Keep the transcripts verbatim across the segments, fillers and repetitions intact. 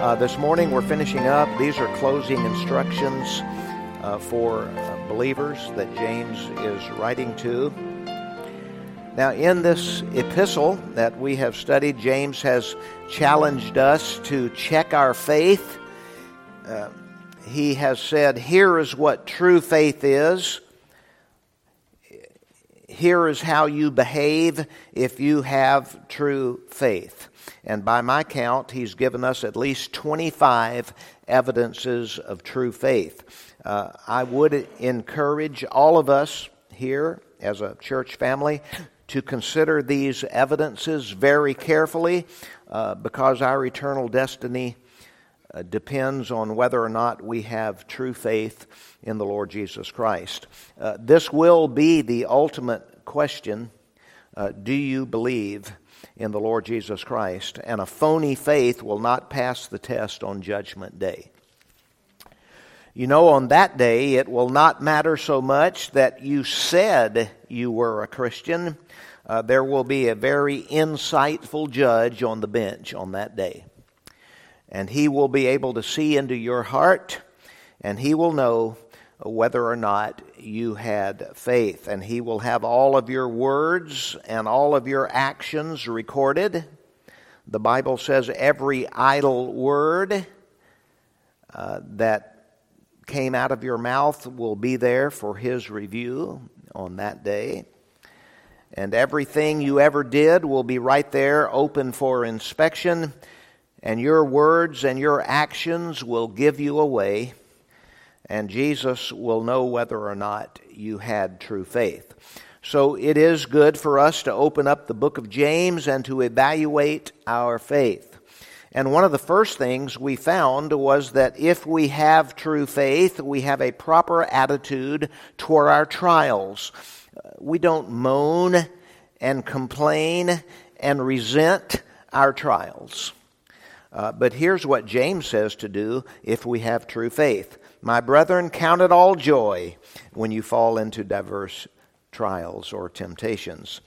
Uh, this morning we're finishing up. These are closing instructions uh, for uh, believers that James is writing to. Now, in this epistle that we have studied, James has challenged us to check our faith. Uh, he has said, here is what true faith is. Here is how you behave if you have true faith. And by my count, he's given us at least twenty-five evidences of true faith. Uh, I would encourage all of us here as a church family to consider these evidences very carefully uh, because our eternal destiny uh, depends on whether or not we have true faith in the Lord Jesus Christ. Uh, this will be the ultimate question. Uh, do you believe in the Lord Jesus Christ? And a phony faith will not pass the test on Judgment Day. You know, on that day, it will not matter so much that you said you were a Christian. Uh, there will be a very insightful judge on the bench on that day. And he will be able to see into your heart, and he will know whether or not you had faith. And he will have all of your words and all of your actions recorded. The Bible says every idle word uh, that came out of your mouth will be there for his review on that day. And everything you ever did will be right there open for inspection. And your words and your actions will give you away. And Jesus will know whether or not you had true faith. So it is good for us to open up the book of James and to evaluate our faith. And one of the first things we found was that if we have true faith, we have a proper attitude toward our trials. We don't moan and complain and resent our trials. Uh, but here's what James says to do if we have true faith. My brethren, count it all joy when you fall into diverse trials or temptations.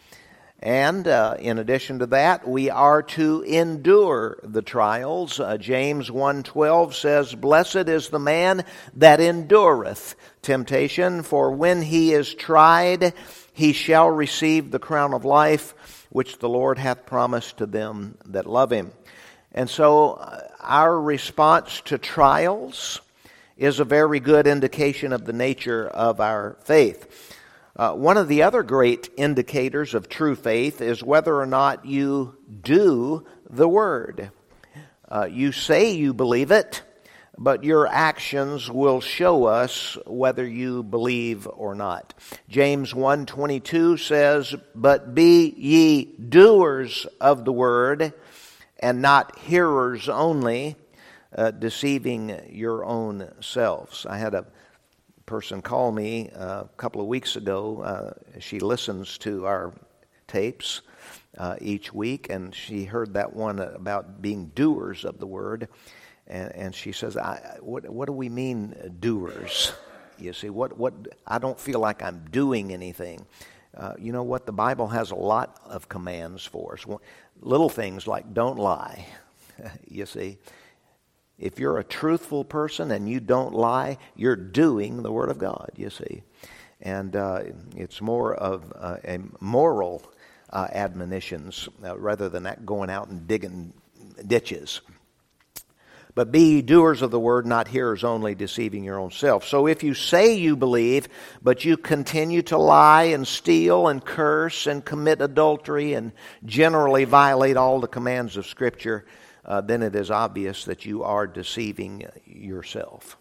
And uh, in addition to that, we are to endure the trials. Uh, James one twelve says, blessed is the man that endureth temptation, for when he is tried, he shall receive the crown of life, which the Lord hath promised to them that love him. And so uh, our response to trials is a very good indication of the nature of our faith. Uh, one of the other great indicators of true faith is whether or not you do the Word. Uh, you say you believe it, but your actions will show us whether you believe or not. James one twenty-two says, but be ye doers of the Word, and not hearers only, Uh, deceiving your own selves. I had a person call me uh, a couple of weeks ago. Uh, she listens to our tapes uh, each week, and she heard that one about being doers of the Word. And, and she says, I, what, what do we mean, doers? You see, what, what? I don't feel like I'm doing anything. Uh, you know what? The Bible has a lot of commands for us. Little things like don't lie, you see. If you're a truthful person and you don't lie, you're doing the Word of God, you see. And uh, it's more of uh, a moral uh, admonitions uh, rather than that going out and digging ditches. But be ye doers of the Word, not hearers only, deceiving your own self. So if you say you believe, but you continue to lie and steal and curse and commit adultery and generally violate all the commands of Scripture, Uh, then it is obvious that you are deceiving yourself.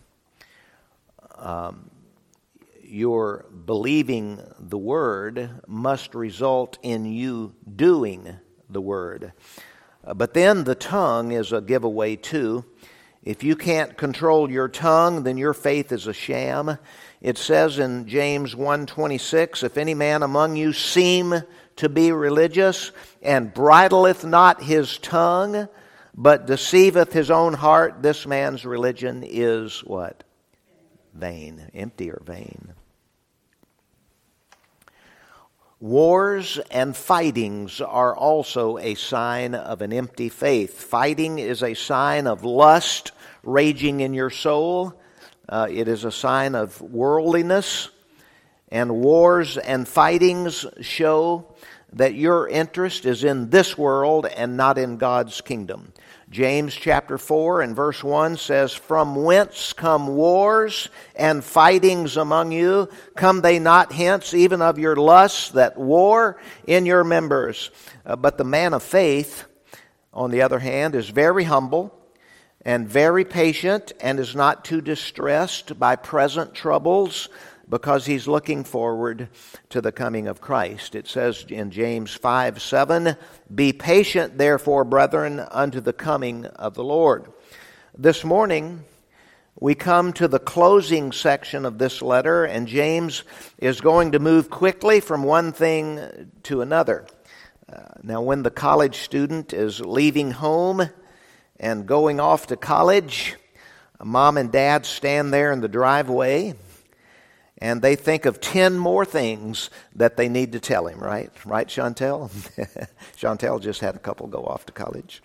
Um, your believing the Word must result in you doing the Word. Uh, but then the tongue is a giveaway too. If you can't control your tongue, then your faith is a sham. It says in James one twenty-six, if any man among you seem to be religious and bridleth not his tongue, but deceiveth his own heart, this man's religion is what? Vain, empty or vain. Wars and fightings are also a sign of an empty faith. Fighting is a sign of lust raging in your soul. Uh, it is a sign of worldliness. And wars and fightings show that your interest is in this world and not in God's kingdom. James chapter four and verse one says, "From whence come wars and fightings among you? Come they not hence even of your lusts that war in your members?" Uh, but the man of faith, on the other hand, is very humble and very patient and is not too distressed by present troubles, because he's looking forward to the coming of Christ. It says in James five seven, "Be patient, therefore, brethren, unto the coming of the Lord." This morning, we come to the closing section of this letter, and James is going to move quickly from one thing to another. Uh, now, when the college student is leaving home and going off to college, mom and dad stand there in the driveway, and they think of ten more things that they need to tell him, right? Right, Chantel? Chantel just had a couple go off to college.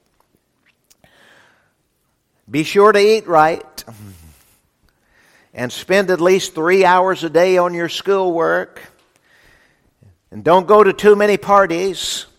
Be sure to eat right. And spend at least three hours a day on your schoolwork. And don't go to too many parties.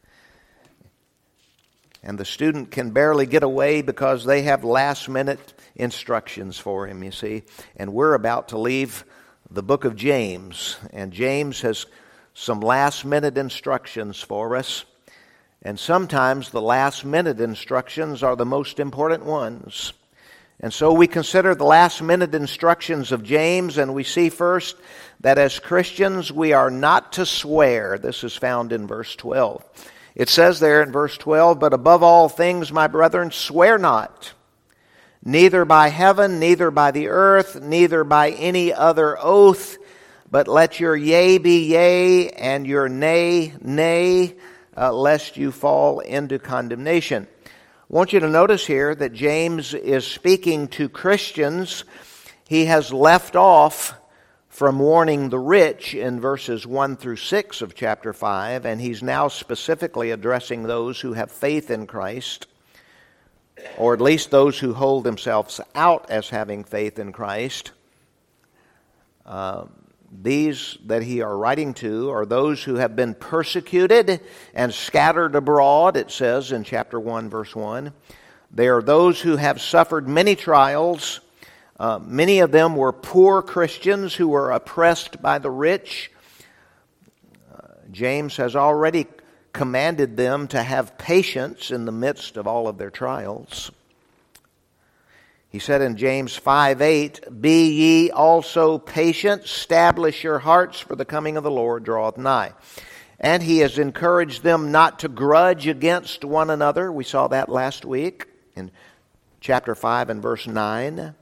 And the student can barely get away because they have last-minute instructions for him, you see. And we're about to leave the book of James, and James has some last-minute instructions for us, and sometimes the last-minute instructions are the most important ones. And so we consider the last-minute instructions of James, and we see first that as Christians we are not to swear. This is found in verse twelve. It says there in verse twelve, "But above all things, my brethren, swear not, neither by heaven, neither by the earth, neither by any other oath, but let your yea be yea, and your nay, nay, uh, lest you fall into condemnation." I want you to notice here that James is speaking to Christians. He has left off from warning the rich in verses one through six of chapter five, and he's now specifically addressing those who have faith in Christ, or at least those who hold themselves out as having faith in Christ. Uh, these that he are writing to are those who have been persecuted and scattered abroad, it says in chapter one, verse one. They are those who have suffered many trials. Uh, many of them were poor Christians who were oppressed by the rich. Uh, James has already commanded them to have patience in the midst of all of their trials. He said in James five eight, "Be ye also patient, establish your hearts, for the coming of the Lord draweth nigh." And he has encouraged them not to grudge against one another. We saw that last week in chapter five and verse nine.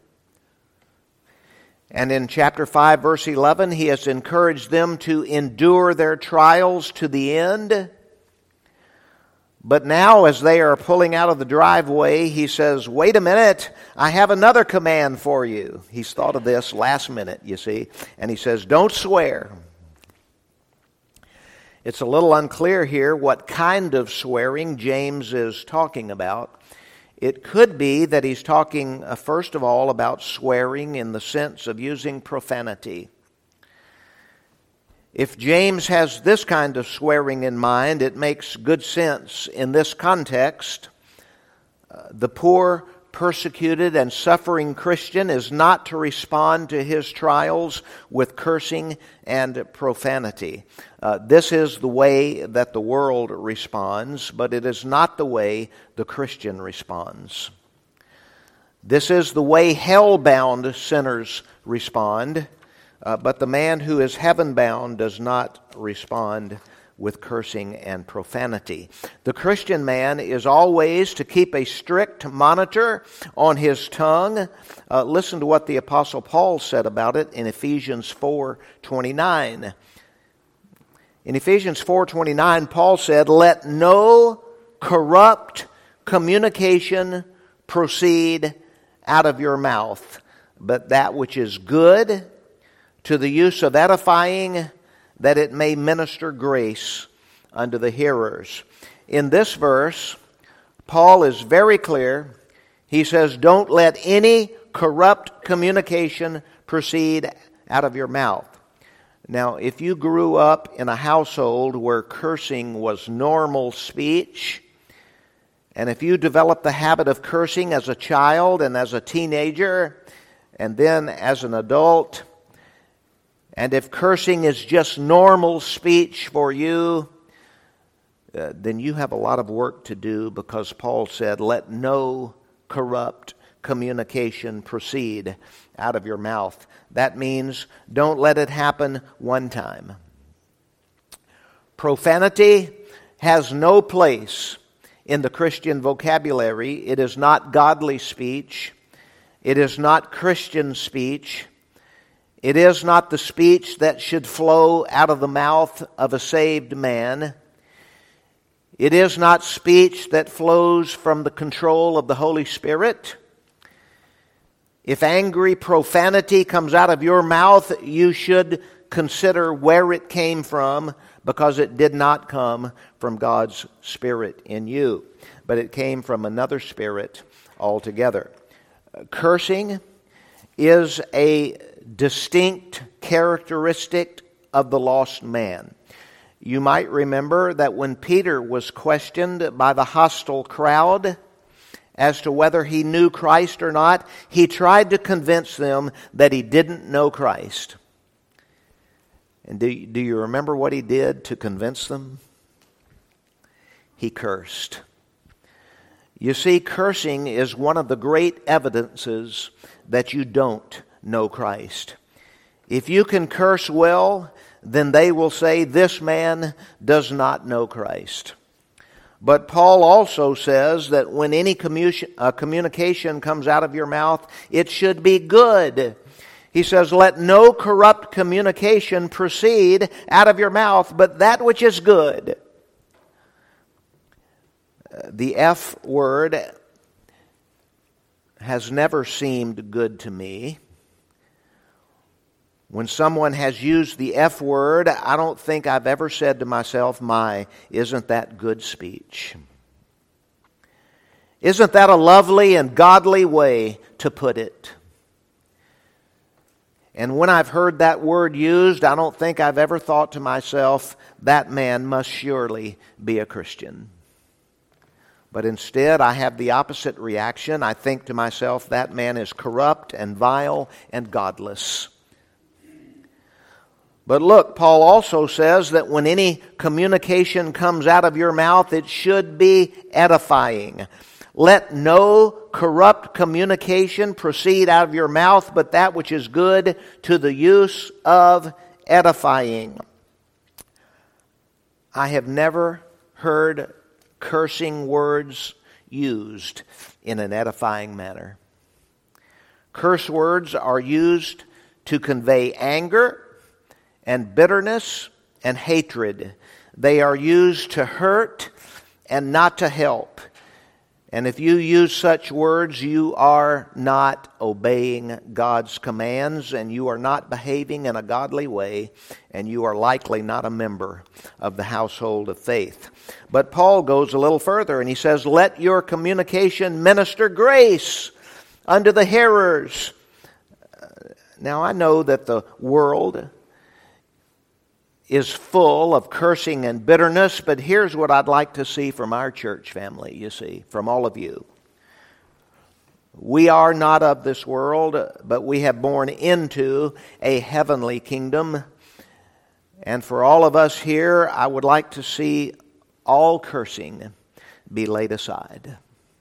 And in chapter five, verse eleven, he has encouraged them to endure their trials to the end. But now, as they are pulling out of the driveway, he says, "Wait a minute, I have another command for you." He's thought of this last minute, you see. And he says, "Don't swear." It's a little unclear here what kind of swearing James is talking about. It could be that he's talking, uh, first of all, about swearing in the sense of using profanity. If James has this kind of swearing in mind, it makes good sense in this context. Uh, the poor, persecuted, and suffering Christian is not to respond to his trials with cursing and profanity. Uh, this is the way that the world responds, but it is not the way the Christian responds. This is the way hell-bound sinners respond. Uh, but the man who is heaven-bound does not respond with cursing and profanity. The Christian man is always to keep a strict monitor on his tongue. Uh, listen to what the Apostle Paul said about it in Ephesians four twenty-nine. In Ephesians four twenty-nine, Paul said, "Let no corrupt communication proceed out of your mouth, but that which is good, to the use of edifying, that it may minister grace unto the hearers. In this verse, Paul is very clear. He says, don't let any corrupt communication proceed out of your mouth. Now, if you grew up in a household where cursing was normal speech, and if you developed the habit of cursing as a child and as a teenager, and then as an adult, and if cursing is just normal speech for you, uh, then you have a lot of work to do, because Paul said, let no corrupt communication proceed out of your mouth. That means don't let it happen one time. Profanity has no place in the Christian vocabulary. It is not godly speech. It is not Christian speech. It is not the speech that should flow out of the mouth of a saved man. It is not speech that flows from the control of the Holy Spirit. If angry profanity comes out of your mouth, you should consider where it came from, because it did not come from God's Spirit in you, but it came from another spirit altogether. Cursing is a distinct characteristic of the lost man. You might remember that when Peter was questioned by the hostile crowd as to whether he knew Christ or not, he tried to convince them that he didn't know Christ. And do, do you remember what he did to convince them? He cursed. You see, cursing is one of the great evidences that you don't know Christ. If you can curse well, then they will say, this man does not know Christ. But Paul also says that when any commu- uh, communication comes out of your mouth, it should be good. He says, let no corrupt communication proceed out of your mouth, but that which is good. The F word has never seemed good to me. When someone has used the F word, I don't think I've ever said to myself, my, isn't that good speech? Isn't that a lovely and godly way to put it? And when I've heard that word used, I don't think I've ever thought to myself, that man must surely be a Christian. But instead, I have the opposite reaction. I think to myself, that man is corrupt and vile and godless. But look, Paul also says that when any communication comes out of your mouth, it should be edifying. Let no corrupt communication proceed out of your mouth, but that which is good to the use of edifying. I have never heard cursing words used in an edifying manner. Curse words are used to convey anger and bitterness and hatred. They are used to hurt and not to help. And if you use such words, you are not obeying God's commands, and you are not behaving in a godly way, and you are likely not a member of the household of faith. But Paul goes a little further, and he says, let your communication minister grace unto the hearers. Now, I know that the world is full of cursing and bitterness, but here's what I'd like to see from our church family, you see, from all of you. We are not of this world, but we have born into a heavenly kingdom. And for all of us here, I would like to see all cursing be laid aside.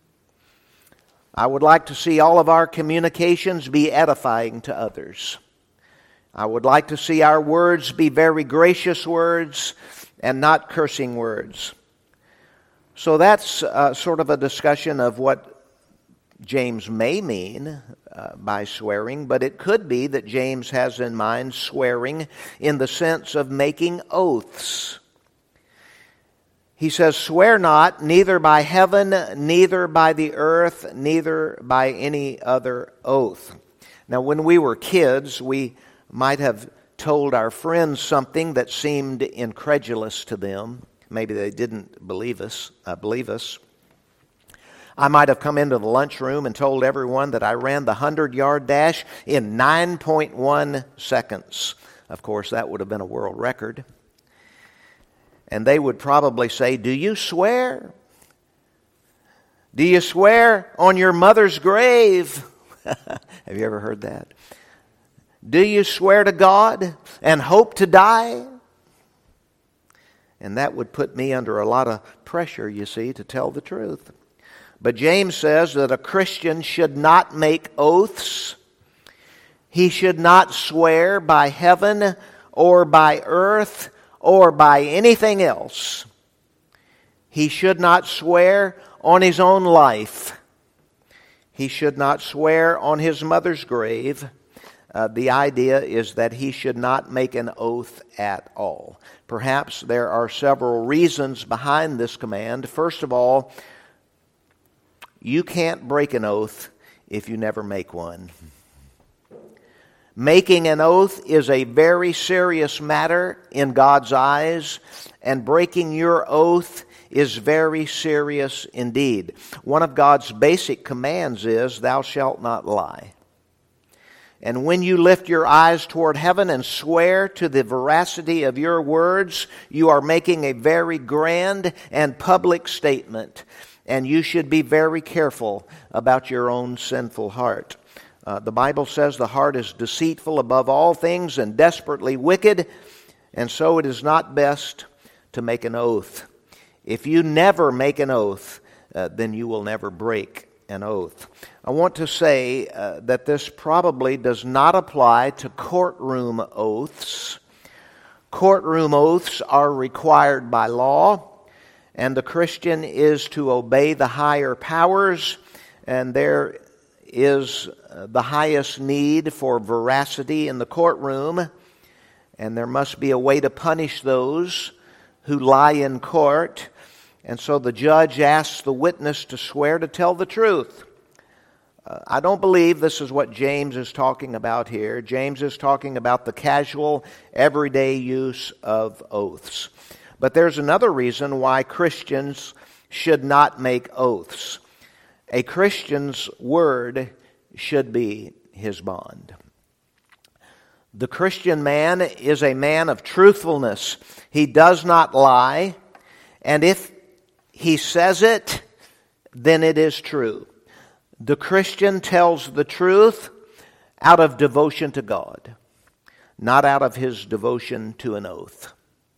I would like to see all of our communications be edifying to others. I would like to see our words be very gracious words and not cursing words. So that's uh, sort of a discussion of what James may mean uh, by swearing, but it could be that James has in mind swearing in the sense of making oaths. He says, swear not, neither by heaven, neither by the earth, neither by any other oath. Now, when we were kids, we might have told our friends something that seemed incredulous to them. Maybe they didn't believe us. Uh, believe us. I might have come into the lunchroom and told everyone that I ran the hundred-yard dash in nine point one seconds. Of course, that would have been a world record. And they would probably say, "Do you swear? Do you swear on your mother's grave?" Have you ever heard that? "Do you swear to God and hope to die?" And that would put me under a lot of pressure, you see, to tell the truth. But James says that a Christian should not make oaths. He should not swear by heaven or by earth or by anything else. He should not swear on his own life. He should not swear on his mother's grave. Uh, the idea is that he should not make an oath at all. Perhaps there are several reasons behind this command. First of all, you can't break an oath if you never make one. Making an oath is a very serious matter in God's eyes, and breaking your oath is very serious indeed. One of God's basic commands is, "Thou shalt not lie." And when you lift your eyes toward heaven and swear to the veracity of your words, you are making a very grand and public statement. And you should be very careful about your own sinful heart. Uh, the Bible says the heart is deceitful above all things and desperately wicked, and so it is not best to make an oath. If you never make an oath, uh, then you will never break an oath. I want to say uh, that this probably does not apply to courtroom oaths. Courtroom oaths are required by law, and the Christian is to obey the higher powers, and there is the highest need for veracity in the courtroom, and there must be a way to punish those who lie in court. And so the judge asks the witness to swear to tell the truth. Uh, I don't believe this is what James is talking about here. James is talking about the casual, everyday use of oaths. But there's another reason why Christians should not make oaths. A Christian's word should be his bond. The Christian man is a man of truthfulness. He does not lie, and if he says it, then it is true. The Christian tells the truth out of devotion to God, not out of his devotion to an oath.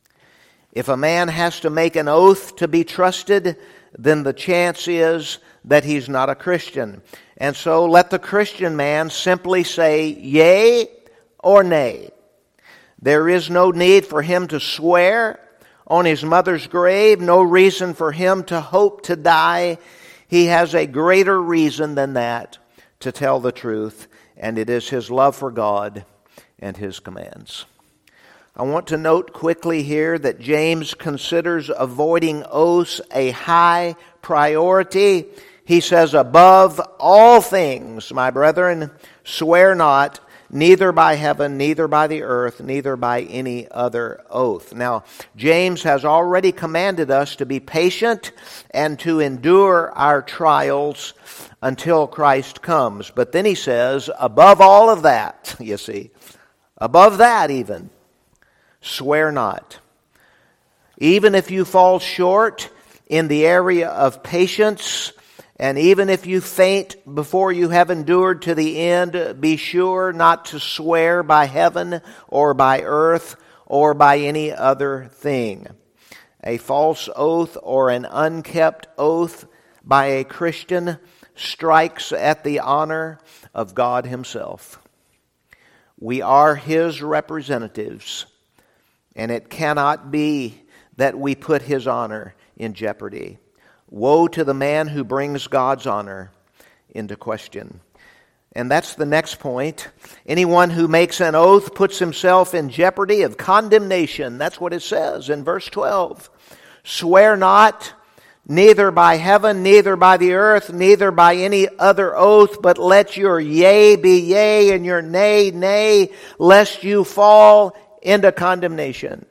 If a man has to make an oath to be trusted, then the chance is that he's not a Christian. And so let the Christian man simply say yea or nay. There is no need for him to swear on his mother's grave, no reason for him to hope to die. He has a greater reason than that to tell the truth, and it is his love for God and his commands. I want to note quickly here that James considers avoiding oaths a high priority. He says, "Above all things, my brethren, swear not, neither by heaven, neither by the earth, neither by any other oath." Now, James has already commanded us to be patient and to endure our trials until Christ comes. But then he says, above all of that, you see, above that even, swear not. Even if you fall short in the area of patience, and even if you faint before you have endured to the end, be sure not to swear by heaven or by earth or by any other thing. A false oath or an unkept oath by a Christian strikes at the honor of God Himself. We are His representatives, and it cannot be that we put His honor in jeopardy. Woe to the man who brings God's honor into question. And that's the next point. Anyone who makes an oath puts himself in jeopardy of condemnation. That's what it says in verse twelve. Swear not neither by heaven, neither by the earth, neither by any other oath, but let your yea be yea and your nay, nay, lest you fall into condemnation.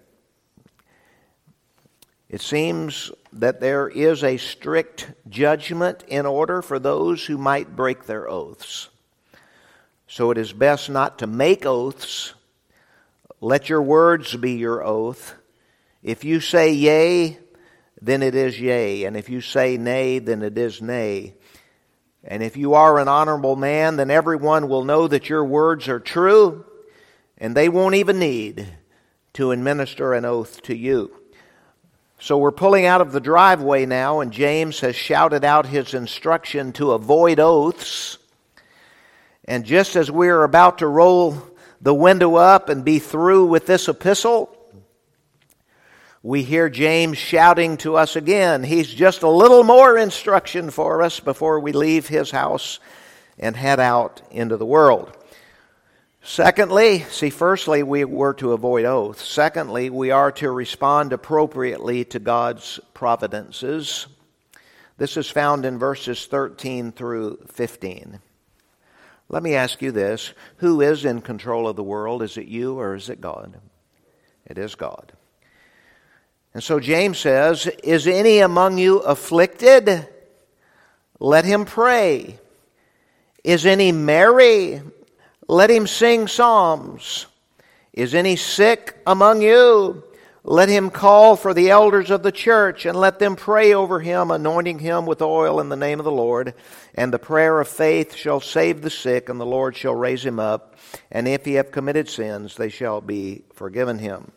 It seems that there is a strict judgment in order for those who might break their oaths. So it is best not to make oaths. Let your words be your oath. If you say yea, then it is yea. And if you say nay, then it is nay. And if you are an honorable man, then everyone will know that your words are true, and they won't even need to administer an oath to you. So we're pulling out of the driveway now, and James has shouted out his instruction to avoid oaths. And just as we're about to roll the window up and be through with this epistle, we hear James shouting to us again. He's just a little more instruction for us before we leave his house and head out into the world. Secondly, see, firstly, we were to avoid oaths. Secondly, we are to respond appropriately to God's providences. This is found in verses thirteen through fifteen. Let me ask you this. Who is in control of the world? Is it you or is it God? It is God. And so James says, is any among you afflicted? Let him pray. Is any merry? Let him sing psalms. Is any sick among you? Let him call for the elders of the church, and let them pray over him, anointing him with oil in the name of the Lord. And the prayer of faith shall save the sick, and the Lord shall raise him up. And if he have committed sins, they shall be forgiven him.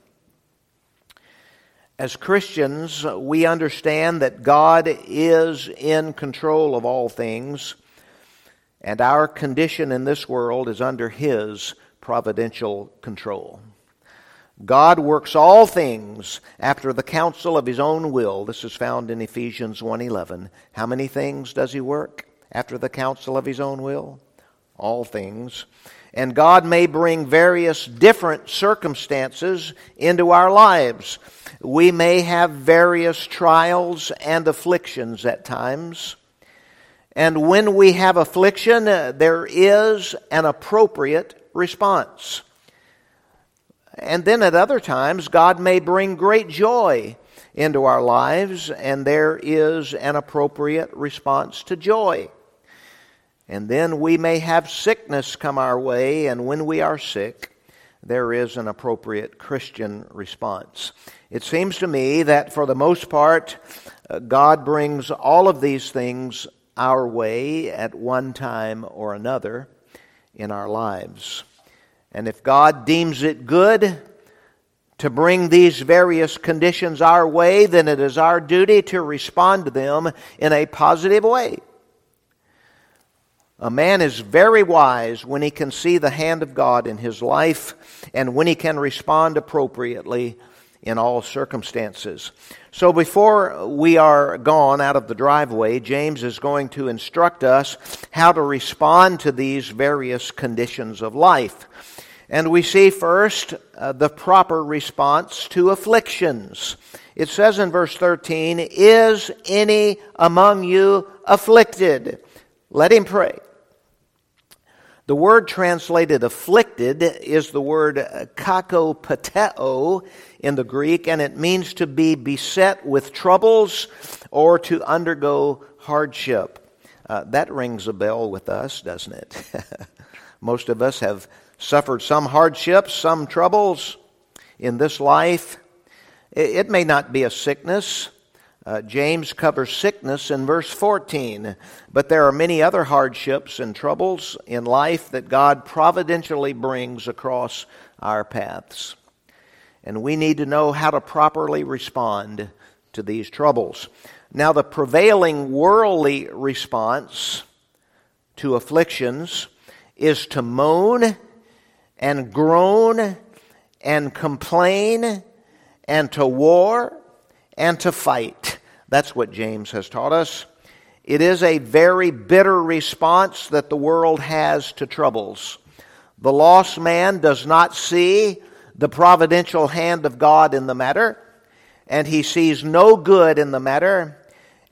As Christians, we understand that God is in control of all things, and our condition in this world is under His providential control. God works all things after the counsel of His own will. This is found in Ephesians one eleven. How many things does He work after the counsel of His own will? All things. And God may bring various different circumstances into our lives. We may have various trials and afflictions at times. And when we have affliction, uh, there is an appropriate response. And then at other times, God may bring great joy into our lives, and there is an appropriate response to joy. And then we may have sickness come our way, and when we are sick, there is an appropriate Christian response. It seems to me that for the most part, uh, God brings all of these things our way at one time or another in our lives. And if God deems it good to bring these various conditions our way, then it is our duty to respond to them in a positive way. A man is very wise when he can see the hand of God in his life and when he can respond appropriately in all circumstances. So before we are gone out of the driveway, James is going to instruct us how to respond to these various conditions of life. And we see first uh, the proper response to afflictions. It says in verse thirteen, is any among you afflicted? Let him pray. The word translated afflicted is the word kakopateo in the Greek, and it means to be beset with troubles or to undergo hardship. Uh, that rings a bell with us, doesn't it? Most of us have suffered some hardships, some troubles in this life. It, it may not be a sickness. Uh, James covers sickness in verse fourteen, but there are many other hardships and troubles in life that God providentially brings across our paths. And we need to know how to properly respond to these troubles. Now, the prevailing worldly response to afflictions is to moan and groan and complain and to war and to fight. That's what James has taught us. It is a very bitter response that the world has to troubles. The lost man does not see the providential hand of God in the matter, and he sees no good in the matter,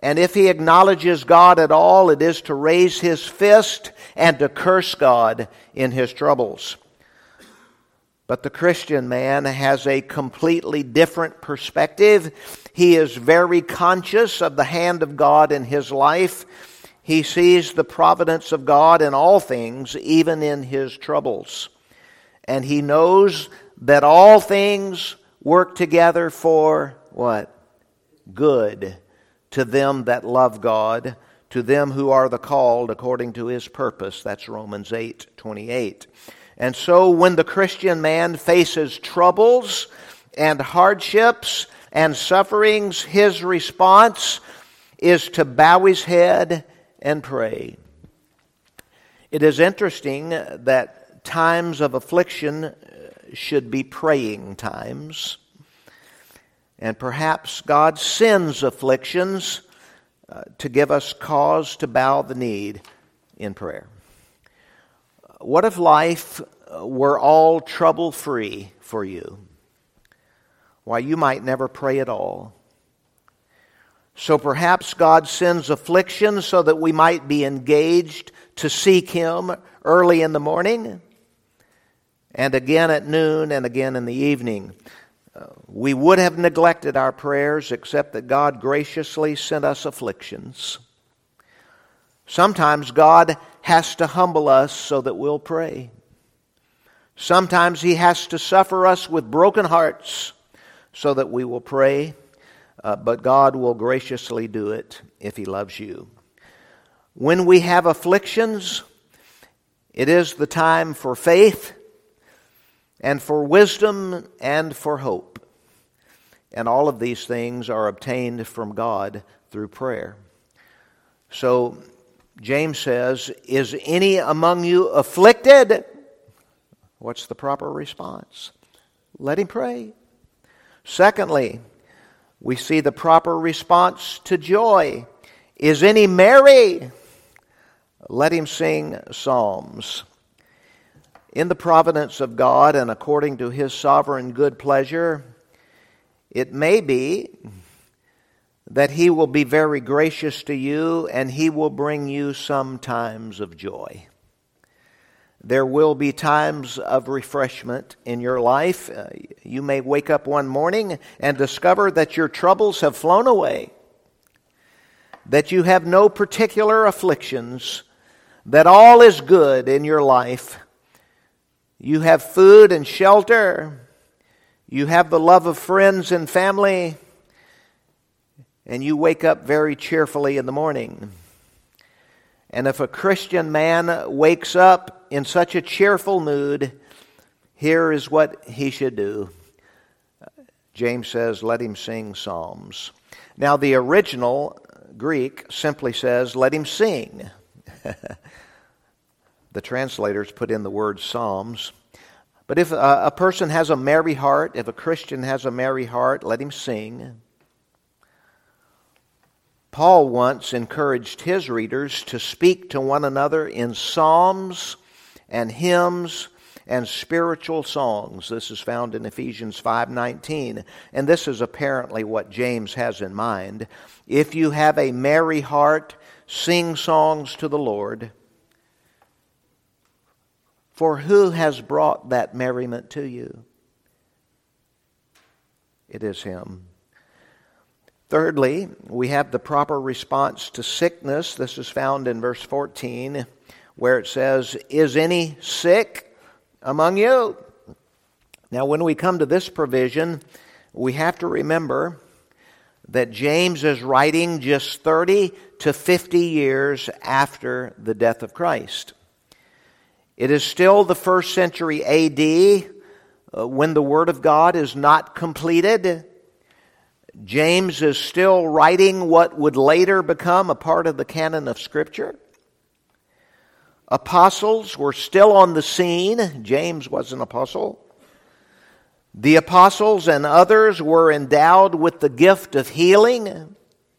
And if he acknowledges God at all, it is to raise his fist and to curse God in his troubles. But the Christian man has a completely different perspective. He is very conscious of the hand of God in his life. He sees the providence of God in all things, even in his troubles. And he knows that all things work together for what? Good. To them that love God, to them who are the called according to his purpose. That's Romans eight twenty-eight. And so when the Christian man faces troubles and hardships and sufferings, his response is to bow his head and pray. It is interesting that times of affliction should be praying times. And perhaps God sends afflictions uh, to give us cause to bow the knee in prayer. What if life were all trouble-free for you? Why, you might never pray at all. So perhaps God sends affliction so that we might be engaged to seek Him early in the morning, and again at noon, and again in the evening. Uh, we would have neglected our prayers, except that God graciously sent us afflictions. Sometimes God has to humble us so that we'll pray. Sometimes He has to suffer us with broken hearts so that we will pray. Uh, but God will graciously do it if He loves you. When we have afflictions, it is the time for faith and for wisdom and for hope. And all of these things are obtained from God through prayer. So James says, is any among you afflicted? What's the proper response? Let him pray. Secondly, we see the proper response to joy. Is any merry? Let him sing psalms. In the providence of God and according to His sovereign good pleasure, it may be that He will be very gracious to you and He will bring you some times of joy. There will be times of refreshment in your life. Uh, you may wake up one morning and discover that your troubles have flown away, that you have no particular afflictions, that all is good in your life. You have food and shelter. You have the love of friends and family. And you wake up very cheerfully in the morning. And if a Christian man wakes up in such a cheerful mood, here is what he should do. James says, let him sing psalms. Now, the original Greek simply says, let him sing. The translators put in the word psalms. But if a, a person has a merry heart, if a Christian has a merry heart, let him sing. Paul once encouraged his readers to speak to one another in psalms and hymns and spiritual songs. This is found in Ephesians five nineteen. And this is apparently what James has in mind. If you have a merry heart, sing songs to the Lord. For who has brought that merriment to you? It is Him. Thirdly, we have the proper response to sickness. This is found in verse fourteen, where it says, is any sick among you? Now, when we come to this provision, we have to remember that James is writing just thirty to fifty years after the death of Christ. It is still the first century A D uh, when the Word of God is not completed. James is still writing what would later become a part of the canon of Scripture. Apostles were still on the scene. James was an apostle. The apostles and others were endowed with the gift of healing.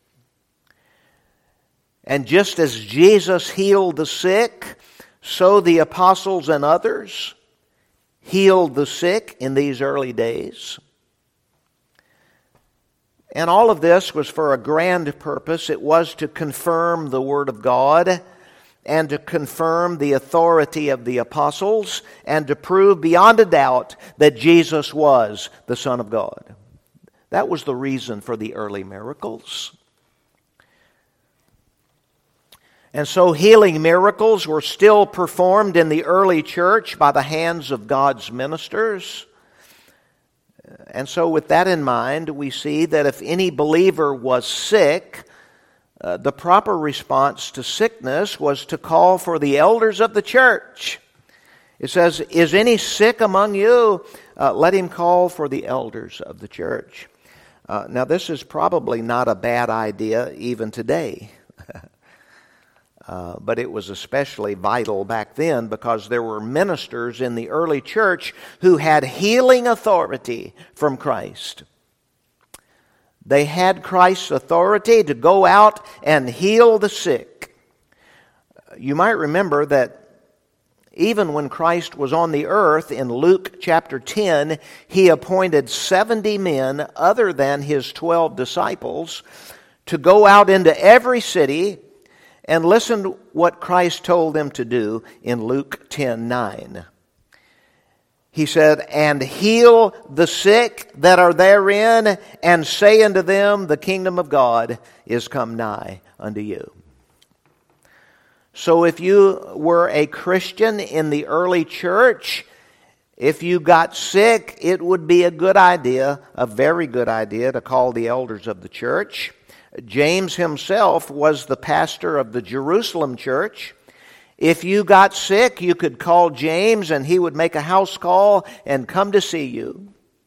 And just as Jesus healed the sick, so the apostles and others healed the sick in these early days. And all of this was for a grand purpose. It was to confirm the Word of God and to confirm the authority of the apostles and to prove beyond a doubt that Jesus was the Son of God. That was the reason for the early miracles. And so healing miracles were still performed in the early church by the hands of God's ministers. And so with that in mind, we see that if any believer was sick, uh, the proper response to sickness was to call for the elders of the church. It says, "Is any sick among you? Uh, let him call for the elders of the church." Uh, now this is probably not a bad idea even today. Uh, but it was especially vital back then because there were ministers in the early church who had healing authority from Christ. They had Christ's authority to go out and heal the sick. You might remember that even when Christ was on the earth in Luke chapter ten, He appointed seventy men other than His twelve disciples to go out into every city. And listen to what Christ told them to do in Luke ten nine. He said, "And heal the sick that are therein, and say unto them, the kingdom of God is come nigh unto you." So if you were a Christian in the early church, if you got sick, it would be a good idea, a very good idea, to call the elders of the church. James himself was the pastor of the Jerusalem church. If you got sick, you could call James and he would make a house call and come to see you.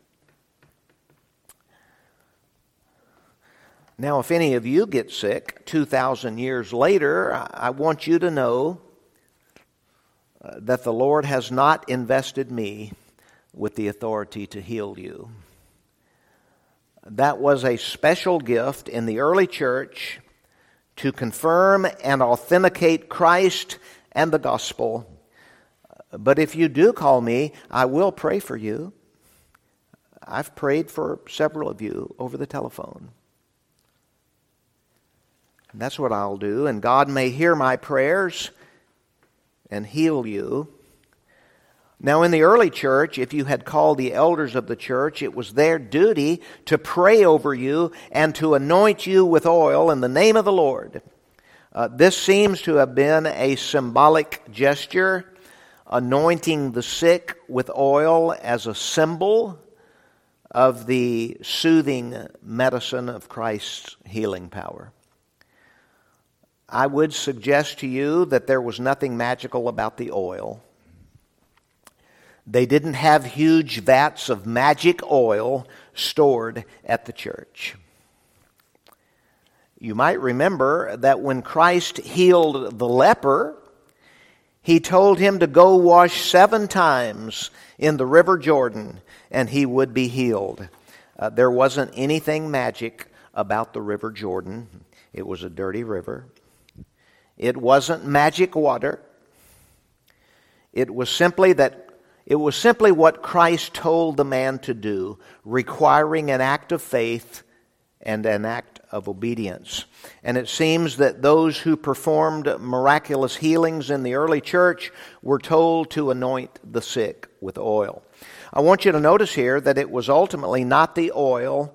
Now, if any of you get sick two thousand years later, I want you to know that the Lord has not invested me with the authority to heal you. That was a special gift in the early church to confirm and authenticate Christ and the gospel. But if you do call me, I will pray for you. I've prayed for several of you over the telephone. And that's what I'll do, and God may hear my prayers and heal you. Now, in the early church, if you had called the elders of the church, it was their duty to pray over you and to anoint you with oil in the name of the Lord. Uh, this seems to have been a symbolic gesture, anointing the sick with oil as a symbol of the soothing medicine of Christ's healing power. I would suggest to you that there was nothing magical about the oil. They didn't have huge vats of magic oil stored at the church. You might remember that when Christ healed the leper, He told him to go wash seven times in the river Jordan and he would be healed. Uh, there wasn't anything magic about the river Jordan. It was a dirty river. It wasn't magic water. It was simply that It was simply what Christ told the man to do, requiring an act of faith and an act of obedience. And it seems that those who performed miraculous healings in the early church were told to anoint the sick with oil. I want you to notice here that it was ultimately not the oil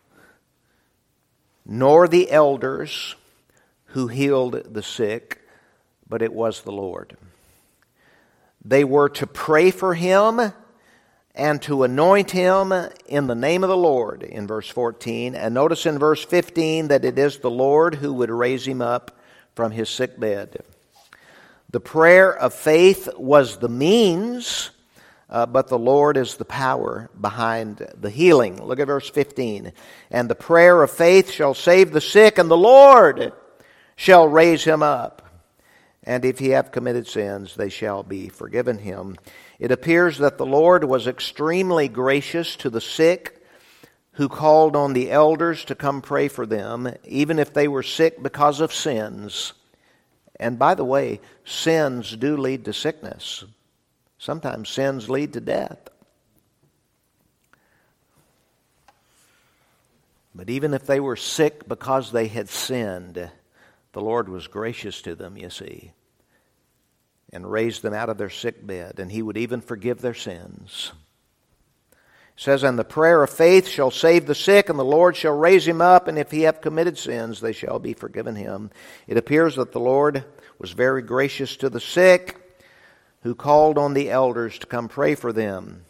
nor the elders who healed the sick, but it was the Lord. They were to pray for him and to anoint him in the name of the Lord in verse fourteen. And notice in verse fifteen that it is the Lord who would raise him up from his sick bed. The prayer of faith was the means, uh, but the Lord is the power behind the healing. Look at verse fifteen. And the prayer of faith shall save the sick, and the Lord shall raise him up. And if he have committed sins, they shall be forgiven him. It appears that the Lord was extremely gracious to the sick who called on the elders to come pray for them, even if they were sick because of sins. And by the way, sins do lead to sickness. Sometimes sins lead to death. But even if they were sick because they had sinned, the Lord was gracious to them, you see, and raised them out of their sick bed, and He would even forgive their sins. It says, and the prayer of faith shall save the sick, and the Lord shall raise him up, and if he have committed sins, they shall be forgiven him. It appears that the Lord was very gracious to the sick, who called on the elders to come pray for them.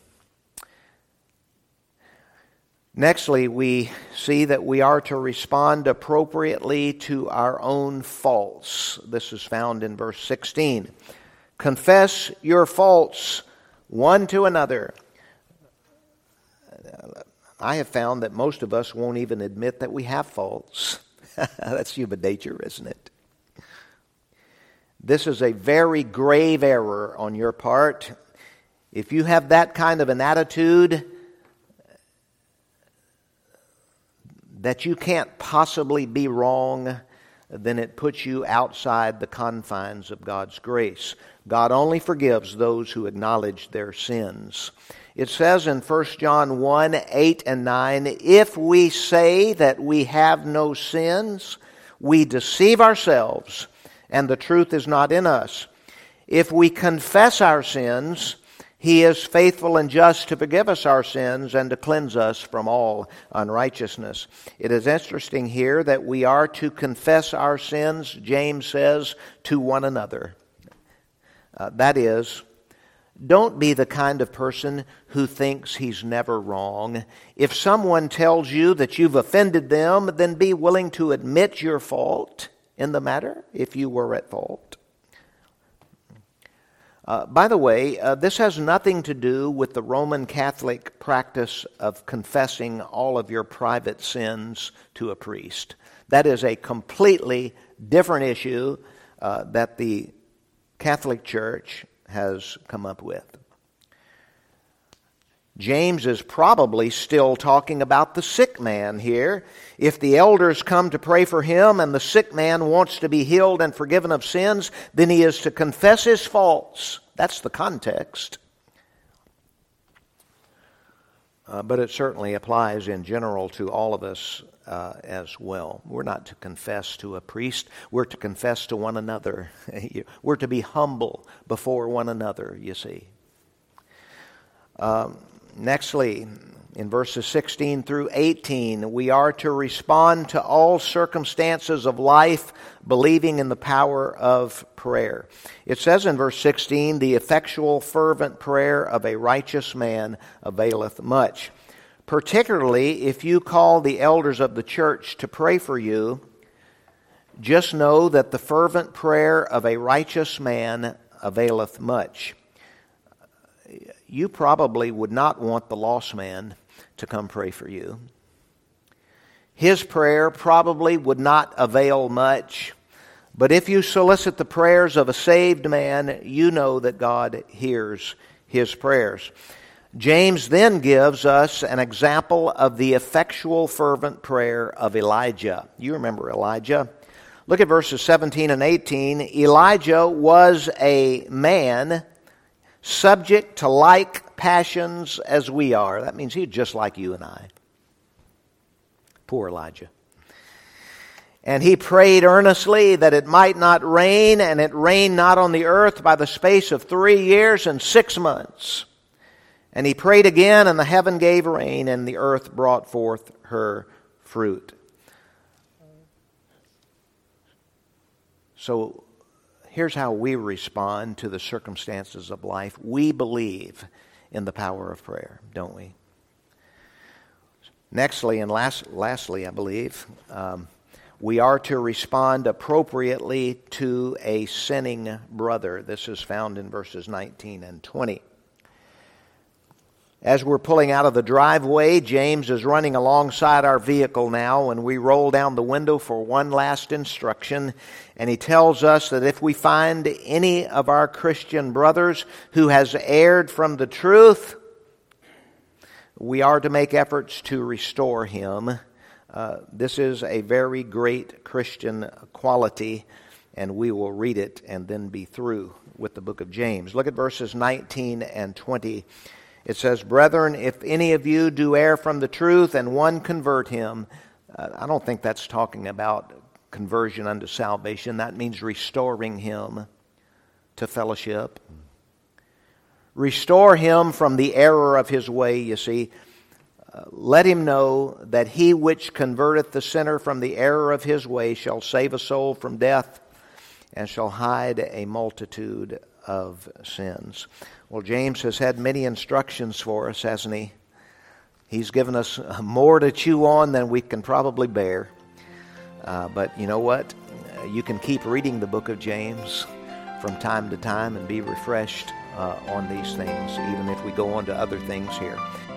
Nextly, we see that we are to respond appropriately to our own faults. This is found in verse sixteen. Confess your faults one to another. I have found that most of us won't even admit that we have faults. That's human nature, isn't it? This is a very grave error on your part. If you have that kind of an attitude, that you can't possibly be wrong, then it puts you outside the confines of God's grace. God only forgives those who acknowledge their sins. It says in First John one, eight and nine, if we say that we have no sins, we deceive ourselves, and the truth is not in us. If we confess our sins, He is faithful and just to forgive us our sins and to cleanse us from all unrighteousness. It is interesting here that we are to confess our sins, James says, to one another. Uh, that is, don't be the kind of person who thinks he's never wrong. If someone tells you that you've offended them, then be willing to admit your fault in the matter if you were at fault. Uh, by the way, uh, this has nothing to do with the Roman Catholic practice of confessing all of your private sins to a priest. That is a completely different issue uh, that the Catholic Church has come up with. James is probably still talking about the sick man here. If the elders come to pray for him and the sick man wants to be healed and forgiven of sins, then he is to confess his faults. That's the context. Uh, but it certainly applies in general to all of us uh, as well. We're not to confess to a priest. We're to confess to one another. We're to be humble before one another, you see. Um, nextly, in verses sixteen through eighteen, we are to respond to all circumstances of life, believing in the power of prayer. It says in verse sixteen, the effectual fervent prayer of a righteous man availeth much. Particularly if you call the elders of the church to pray for you, just know that the fervent prayer of a righteous man availeth much. You probably would not want the lost man to come pray for you. His prayer probably would not avail much. But if you solicit the prayers of a saved man, you know that God hears his prayers. James then gives us an example of the effectual fervent prayer of Elijah. You remember Elijah. Look at verses seventeen and eighteen. Elijah was a man subject to like passions as we are. That means he's just like you and I. Poor Elijah. And he prayed earnestly that it might not rain, and it rained not on the earth by the space of three years and six months. And he prayed again, and the heaven gave rain, and the earth brought forth her fruit. So here's how we respond to the circumstances of life. We believe in the power of prayer, don't we? Nextly and last, lastly, I believe, um, we are to respond appropriately to a sinning brother. This is found in verses nineteen and twenty. As we're pulling out of the driveway, James is running alongside our vehicle now, and we roll down the window for one last instruction. And he tells us that if we find any of our Christian brothers who has erred from the truth, we are to make efforts to restore him. Uh, this is a very great Christian quality, and we will read it and then be through with the book of James. Look at verses nineteen and twenty. It says, Brethren, if any of you do err from the truth, and one convert him, Uh, I don't think that's talking about conversion unto salvation. That means restoring him to fellowship. Restore him from the error of his way, you see. Uh, let him know that he which converteth the sinner from the error of his way shall save a soul from death and shall hide a multitude of sins. Well, James has had many instructions for us, hasn't he? He's given us more to chew on than we can probably bear. Uh, but you know what? Uh, you can keep reading the book of James from time to time and be refreshed uh, on these things, even if we go on to other things here.